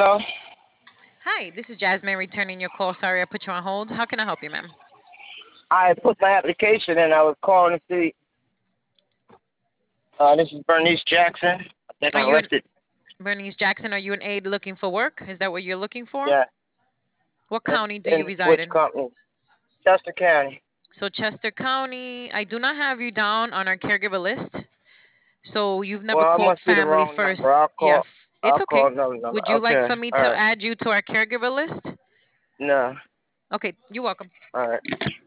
Hello. Hi, this is Jasmine returning your call. Sorry I put you on hold. How can I help you, ma'am? I put my application in. I was calling to see. This is Bernice Jackson. I think Are I you left an it. Bernice Jackson? Are you an aide looking for work? Is that what you're looking for? Yeah. What And, county do you and reside which in? company? Chester County. So Chester County. I do not have you down on our caregiver list. So you've never Well, I called must be the Family wrong number. First. Yeah, it's I'll call okay. another number. Would you like Okay. for me All to right. add you to our caregiver list? No. Okay, you're welcome. All right.